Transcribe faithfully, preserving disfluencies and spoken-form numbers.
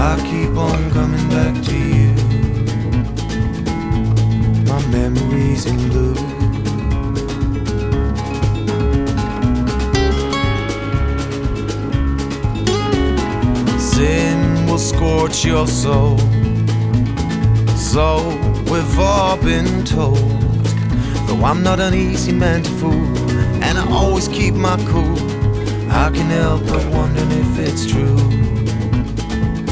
I keep on coming back to you. My memories in blue. Sin will scorch your soul, so we've all been told. Though I'm not an easy man to fool, and I always keep my cool, I can't help but wondering if it's true.